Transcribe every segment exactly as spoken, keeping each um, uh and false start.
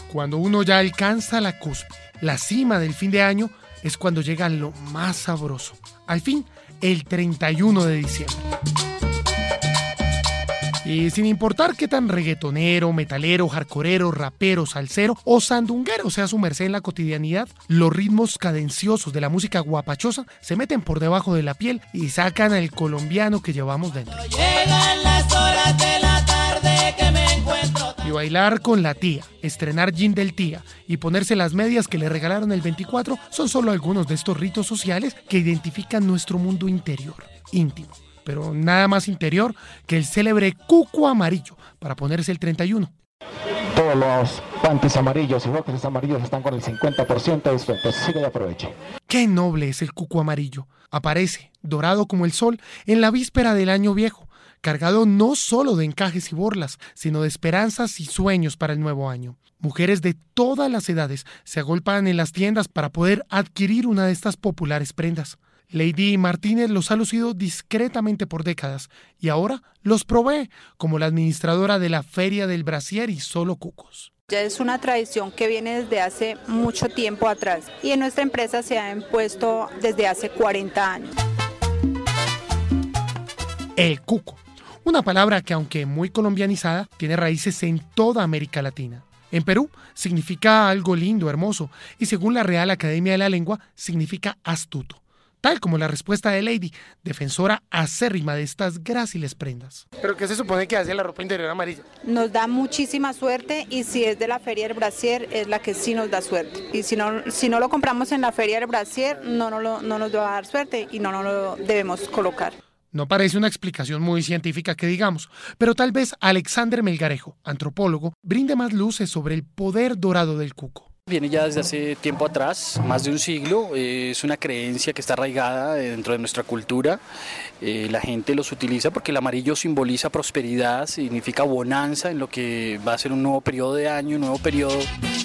Cuando uno ya alcanza la cúspide, la cima del fin de año, es cuando llega lo más sabroso. Al fin, el treinta y uno de diciembre. Y sin importar qué tan reggaetonero, metalero, hardcoreero, rapero, salsero o sandunguero sea su merced en la cotidianidad, los ritmos cadenciosos de la música guapachosa se meten por debajo de la piel y sacan al colombiano que llevamos dentro. Llegan las horas de la tarde que me encuentro. Y bailar con la tía, estrenar jean del tía y ponerse las medias que le regalaron el veinticuatro son solo algunos de estos ritos sociales que identifican nuestro mundo interior, íntimo. Pero nada más interior que el célebre cuco amarillo para ponerse el treinta y uno. Todos los panties amarillos y boxers amarillos están con el cincuenta por ciento de descuento, sigue y aproveche. Qué noble es el cuco amarillo. Aparece, dorado como el sol, en la víspera del año viejo, cargado no solo de encajes y borlas, sino de esperanzas y sueños para el nuevo año. Mujeres de todas las edades se agolpan en las tiendas para poder adquirir una de estas populares prendas. Lady Martínez los ha lucido discretamente por décadas y ahora los provee como la administradora de la Feria del Brasier y Solo Cucos. Ya es una tradición que viene desde hace mucho tiempo atrás y en nuestra empresa se ha impuesto desde hace cuarenta años. El cuco, una palabra que aunque muy colombianizada, tiene raíces en toda América Latina. En Perú significa algo lindo, hermoso y según la Real Academia de la Lengua significa astuto. Tal como la respuesta de Lady, defensora acérrima de estas gráciles prendas. ¿Pero qué se supone que hace la ropa interior amarilla? Nos da muchísima suerte y si es de la Feria del Brasier es la que sí nos da suerte. Y si no, si no lo compramos en la Feria del Brasier no, no, lo, no nos va a dar suerte y no nos lo debemos colocar. No parece una explicación muy científica que digamos, pero tal vez Alexander Melgarejo, antropólogo, brinde más luces sobre el poder dorado del cuco. Viene ya desde hace tiempo atrás, más de un siglo, eh, es una creencia que está arraigada dentro de nuestra cultura, eh, la gente los utiliza porque el amarillo simboliza prosperidad, significa bonanza en lo que va a ser un nuevo periodo de año, un nuevo periodo.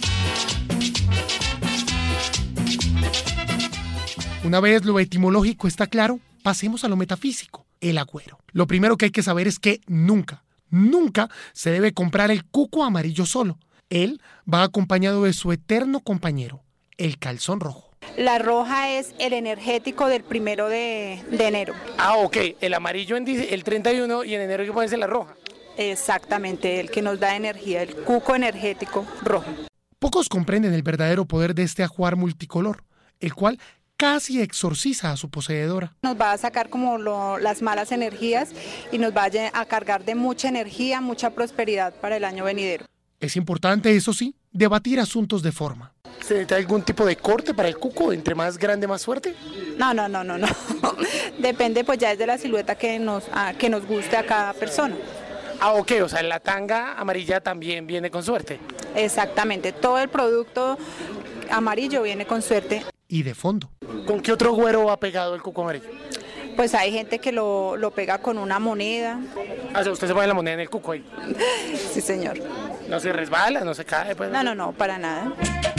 Una vez lo etimológico está claro, pasemos a lo metafísico, el agüero. Lo primero que hay que saber es que nunca, nunca se debe comprar el cuco amarillo solo. Él va acompañado de su eterno compañero, el calzón rojo. La roja es el energético del primero de, de enero. Ah, ok. El amarillo en el treinta y uno y en enero hay que ponerse la roja. Exactamente, el que nos da energía, el cuco energético rojo. Pocos comprenden el verdadero poder de este ajuar multicolor, el cual casi exorciza a su poseedora. Nos va a sacar como lo, las malas energías y nos va a cargar de mucha energía, mucha prosperidad para el año venidero. Es importante, eso sí, debatir asuntos de forma. ¿Se necesita algún tipo de corte para el cuco? ¿Entre más grande, más fuerte? No, no, no, no, no. Depende pues ya es de la silueta que nos, ah, que nos guste a cada persona. Ah, ok, o sea, la tanga amarilla también viene con suerte. Exactamente, todo el producto amarillo viene con suerte. Y de fondo. ¿Con qué otro güero va pegado el cuco amarillo? Pues hay gente que lo, lo pega con una moneda. Ah, o sea, usted se pone la moneda en el cuco ahí. Sí, señor. ¿No se resbala, no se cae? Pues, no, no, no, para nada.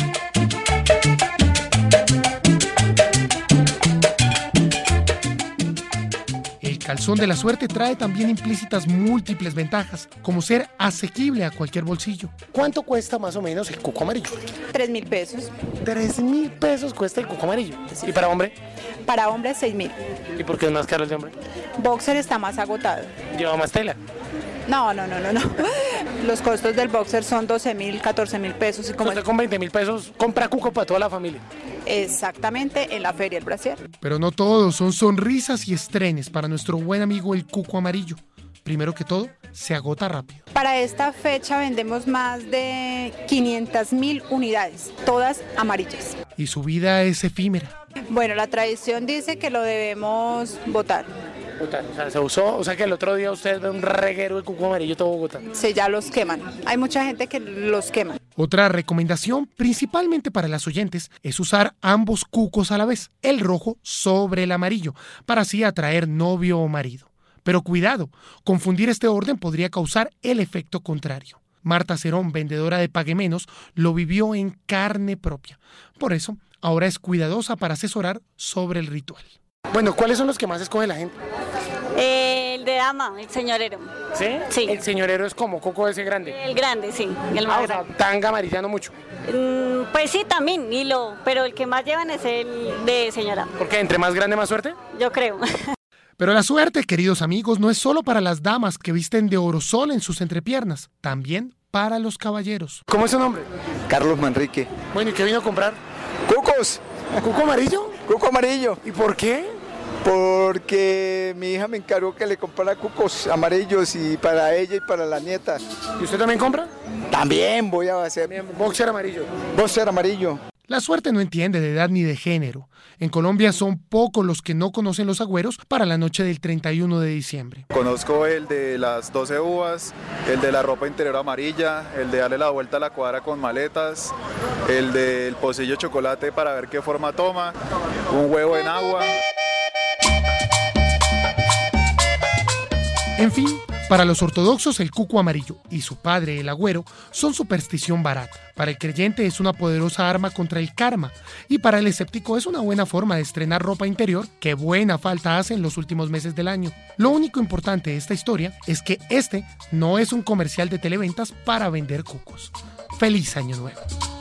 El calzón de la suerte trae también implícitas múltiples ventajas, como ser asequible a cualquier bolsillo. ¿Cuánto cuesta más o menos el cuco amarillo? Tres mil pesos. Tres mil pesos cuesta el cuco amarillo. Sí. ¿Y para hombre? Para hombre, seis mil. ¿Y por qué es más caro el de hombre? Boxer está más agotado. ¿Lleva más tela? No, no, no, no, no. Los costos del boxer son doce mil, catorce mil pesos. Y como usted con veinte mil pesos compra cuco para toda la familia. Exactamente, en la Feria del Brasier. Pero no todo son sonrisas y estrenes para nuestro buen amigo el cuco amarillo. Primero que todo, se agota rápido. Para esta fecha vendemos más de quinientas mil unidades, todas amarillas. Y su vida es efímera. Bueno, la tradición dice que lo debemos botar. Botar, o sea, se usó, o sea que el otro día usted ve un reguero de cuco amarillo todo Bogotá. Sí, ya los queman. Hay mucha gente que los quema. Otra recomendación, principalmente para las oyentes, es usar ambos cucos a la vez, el rojo sobre el amarillo, para así atraer novio o marido. Pero cuidado, confundir este orden podría causar el efecto contrario. Marta Cerón, vendedora de Pague Menos, lo vivió en carne propia. Por eso, ahora es cuidadosa para asesorar sobre el ritual. Bueno, ¿cuáles son los que más escoge la gente? Eh, el de dama, el señorero. ¿Sí? Sí. El señorero es como coco ese grande. El grande, sí, el más Ah, o sea, grande. tanga amarilla no mucho. Mm, pues sí, también, hilo, pero el que más llevan es el de señora, Porque entre más grande, más suerte. yo creo. Pero la suerte, queridos amigos, no es solo para las damas que visten de orosol en sus entrepiernas, también para los caballeros. ¿Cómo es su nombre? Carlos Manrique. Bueno, ¿y qué vino a comprar? ¡Cucos! ¿Cuco amarillo? ¡Cuco amarillo! ¿Y por qué? Porque mi hija me encargó que le comprara cucos amarillos y para ella y para la nieta. ¿Y usted también compra? También voy a hacer Bien, boxer amarillo. boxer amarillo. La suerte no entiende de edad ni de género. En Colombia son pocos los que no conocen los agüeros para la noche del treinta y uno de diciembre. Conozco el de las doce uvas, el de la ropa interior amarilla, el de darle la vuelta a la cuadra con maletas, el del pocillo de chocolate para ver qué forma toma, un huevo en agua. En fin, para los ortodoxos el cuco amarillo y su padre el agüero son superstición barata. Para el creyente es una poderosa arma contra el karma y para el escéptico es una buena forma de estrenar ropa interior que buena falta hace en los últimos meses del año. Lo único importante de esta historia es que este no es un comercial de televentas para vender cucos. ¡Feliz Año Nuevo!